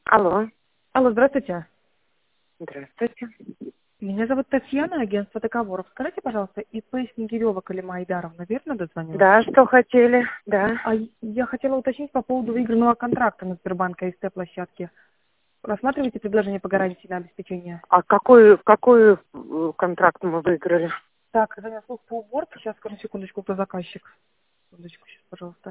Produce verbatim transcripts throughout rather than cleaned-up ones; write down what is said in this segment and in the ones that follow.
Алло. Алло, здравствуйте. Здравствуйте. Меня зовут Татьяна, агентство договоров. Скажите, пожалуйста, ИП Снегирева Калима Айдаровна, верно дозвонилась? Да, что хотели? Да. А я хотела уточнить по поводу выигранного контракта на Сбербанк АСТ-площадке. Рассматриваете предложение по гарантии на обеспечение? А какой, какой э, контракт мы выиграли? Так, занят службу уборки. Сейчас, скажу, секундочку, кто заказчик. Секундочку, сейчас, пожалуйста.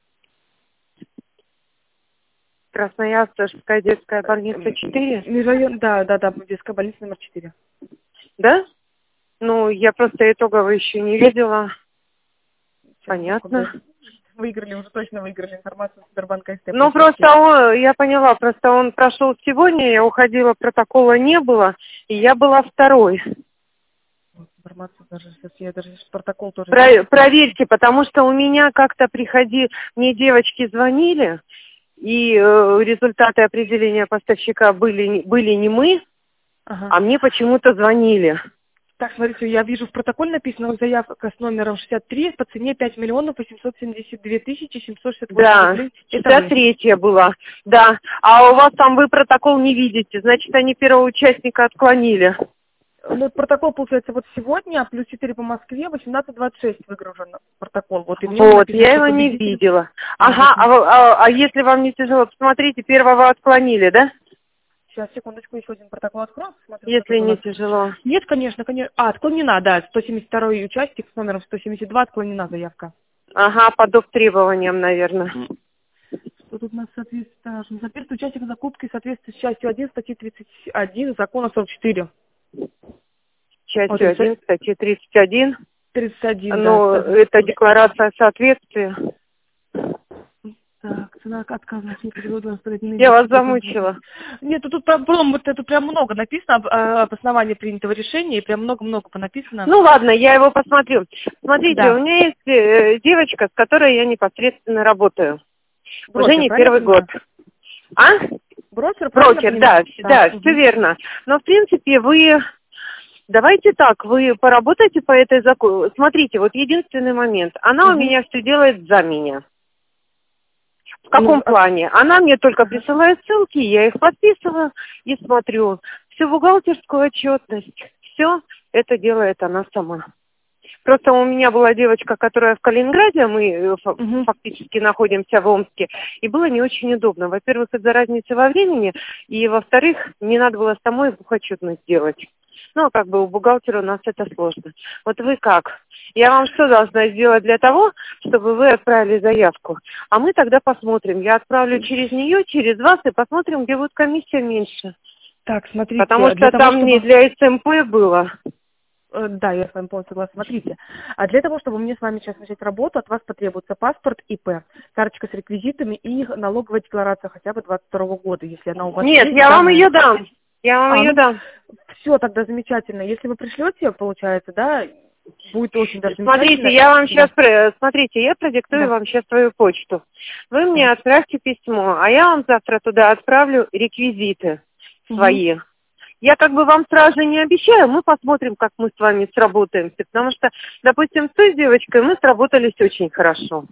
Красноярская детская больница четыре? Межрайон, да, да, да, детская больница номер четыре. Да? Ну, я просто итогово еще не видела. Понятно. Выиграли, уже точно выиграли информацию с Сбербанка АСТ. Ну, просто он, я поняла, просто он прошел сегодня, я уходила, протокола не было, и я была второй. Информацию даже, сейчас я даже протокол тоже... Про, проверьте, потому что у меня как-то приходи, мне девочки звонили, и э, результаты определения поставщика были, были не мы, Ага. а мне почему-то звонили. Так, смотрите, я вижу, в протоколе написано заявка с номером шестьдесят три по цене пять миллионов восемьсот семьдесят две тысячи семьсот шестьдесят восемь Да, рублей. Это шестьдесят вы. третья была, да. А у вас там вы протокол не видите, значит, они первого участника отклонили. Ну, протокол, получается, вот сегодня, плюс четыре по Москве, восемнадцать двадцать шесть выгружен протокол. Вот, и в нем Вот, написано, я что его не победитель- видела. Ага, а, вы- а, а если вам не тяжело, посмотрите, первого отклонили, да? Сейчас, секундочку, еще один протокол открою. Посмотрю, что Если тут у не нас. тяжело. Нет, конечно, конечно. А, отклонена, да, сто семьдесят второй участник с номером сто семьдесят два, отклонена заявка. Ага, по доп. Требованиям, наверное. Что тут у нас соответствует? Соответствует участник закупки соответствует с частью один статьи тридцать один закона сорок четыре. Частью Вот, один, статьи тридцать один. тридцать один, Ну, да. это декларация соответствия. Так, цена отказа. Я вас замучила. Нет, тут, тут прям, прям, вот это прям много написано об, об основании принятого решения, и прям много-много понаписано. Ну ладно, я его посмотрю. Смотрите, Да. у меня есть э, девочка, с которой я непосредственно работаю. Брокер, Уже не правильно первый понимаю? год. А? Брокер, правильно Брокер, да, понимаю? да, Угу. все верно. Но в принципе вы, давайте так, вы поработайте по этой закону. Смотрите, вот единственный момент. Она Угу. у меня все делает за меня. В каком Ну, а- плане? Она мне только присылает ссылки, я их подписываю и смотрю. Всю бухгалтерскую отчетность, все это делает она сама. Просто у меня была девочка, которая в Калининграде, мы э, фа- Угу. фактически находимся в Омске, и было не очень удобно. Во-первых, из-за разницы во времени, и во-вторых, мне надо было самой бухотчетность делать. Ну, как бы у бухгалтера у нас это сложно. Вот вы как? Я вам что должна сделать для того, чтобы вы отправили заявку? А мы тогда посмотрим. Я отправлю через нее, через вас, и посмотрим, где будет комиссия меньше. Так, смотрите, Потому что для того, там чтобы... не для СМП было. Э, Да, я с вами полностью согласна. Смотрите, а для того, чтобы мне с вами сейчас начать работу, от вас потребуется паспорт ИП, карточка с реквизитами и налоговая декларация хотя бы двадцать второго года, если она у вас Нет, есть. я вам данная. ее дам. Я вам А, ее ну, дам. все тогда замечательно. Если вы пришлете, получается, да, будет очень даже Смотрите, замечательно. я вам Да. сейчас, смотрите, я продиктую Да. вам сейчас свою почту. Вы мне Так. отправьте письмо, а я вам завтра туда отправлю реквизиты Угу. свои. Я как бы вам сразу не обещаю, мы посмотрим, как мы с вами сработаемся, потому что, допустим, с той девочкой мы сработались очень хорошо.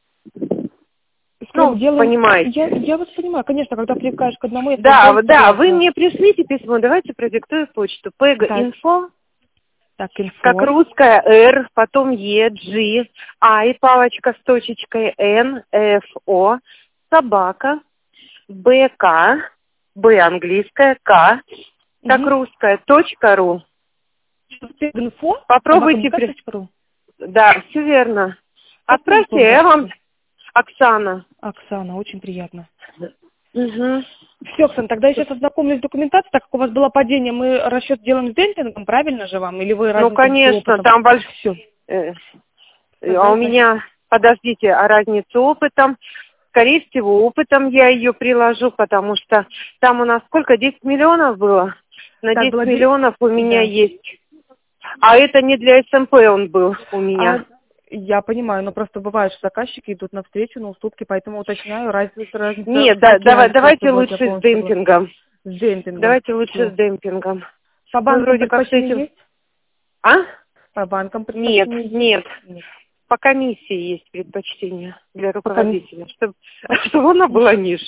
Ну, Делаем... понимаете. Я, я вас понимаю, конечно, когда привыкаешь к одному, я с вами Да, полностью да, вы согласна. мне пришлите письмо, давайте продиктую почту. Пега-инфо. Так, инфо. Как русская R, потом E, G, I, палочка с точечкой N, F, O, собака, B, K, B английская, K, как Угу. русская, точка ру. Инфо? Попробуйте, при... да, все верно. Отправьте, я вам, Оксана. Оксана, очень приятно. Угу. Все, Оксана, тогда я сейчас ознакомлюсь с документацией, так как у вас было падение, мы расчет делаем с демпингом, правильно же вам? Или вы Ну, конечно, там большой... Все. Э, а у меня, подождите, а разница опытом? Скорее всего, опытом я ее приложу, потому что там у нас сколько, десять миллионов было? На Так, десять было миллионов у меня да. есть. А это не для СМП он был у меня. А, я понимаю, но просто бывает, что заказчики идут навстречу на уступки, поэтому уточняю разницу. разницу Нет, да, давай, давайте лучше с демпингом. С демпингом. Давайте лучше с демпингом. По банкам вроде как с этим... есть? А? По банкам Нет, есть? нет. Нет. По комиссии есть предпочтение для руководителя, чтобы, чтобы она была ниже.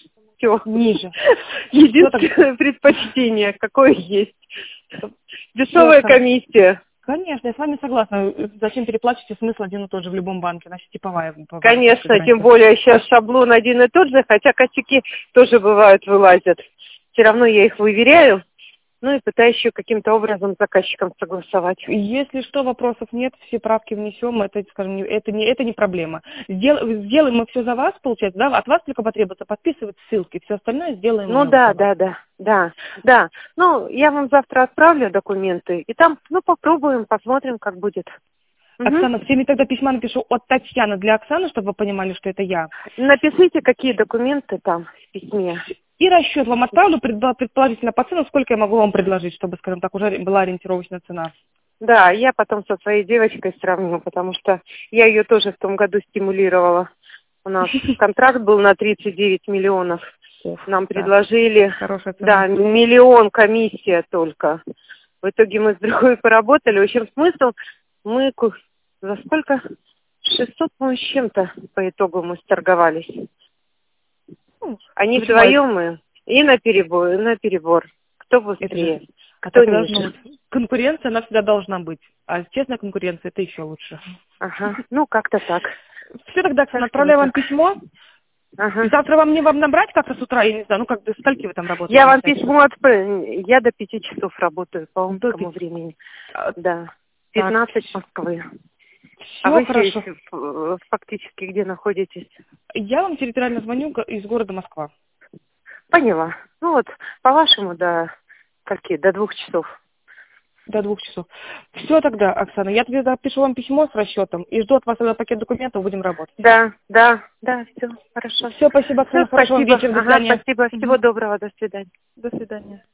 все. Ниже. Единственное предпочтение, какое есть. Дешевая комиссия. Конечно, я с вами согласна. Зачем переплачивать, смысл один и тот же в любом банке, значит, типовая. Конечно, тем более сейчас шаблон один и тот же, хотя косяки тоже бывают, вылазят. Все равно я их выверяю, ну и пытаюсь еще каким-то образом с заказчиком согласовать. Если что, вопросов нет, все правки внесем, это, скажем, не, это, не, это не проблема. Сдел, сделаем мы все за вас, получается, да? От вас только потребуется подписывать ссылки, все остальное сделаем мы. Ну да, да, да, да, да. Ну, я вам завтра отправлю документы, и там, ну, попробуем, посмотрим, как будет. Оксана, угу. Всеми тогда письма напишу от Татьяны для Оксаны, чтобы вы понимали, что это я. Напишите, какие документы там в письме. И расчет вам отправлю, предположительно по цену, сколько я могу вам предложить, чтобы, скажем так, уже была ориентировочная цена. Да, я потом со своей девочкой сравню, потому что я ее тоже в том году стимулировала. У нас контракт был на тридцать девять миллионов. Нам предложили, да, миллион комиссия только. В итоге мы с другой поработали. В общем, смысл, мы за сколько? шестьсот, ну, с чем-то по итогу мы сторговались. Они вдвоем мы и на перебор, и на перебор. Кто быстрее, это, кто это ниже. Конкуренция, она всегда должна быть. А честная конкуренция, это еще лучше. Ага, ну как-то так. Все, тогда, Оксана, отправляю вам письмо. Ага. Завтра вам мне вам набрать как-то с утра, я не знаю, ну как до скольки вы там работаете? Я вам письмо отправлю. Я до пяти часов работаю по омскому времени. Да. пятнадцать Москвы. Все, а вы хорошо. Здесь, фактически где находитесь? Я вам территориально звоню из города Москва. Поняла. Ну вот, по-вашему, до скольки? До двух часов. До двух часов. Все тогда, Оксана, я тебе пишу вам письмо с расчетом и жду от вас тогда пакет документов, будем работать. Да, да, да, все, хорошо. Все, спасибо, Оксана, хорошего вечера, до ага, свидания. Спасибо, всего доброго, до свидания. До свидания.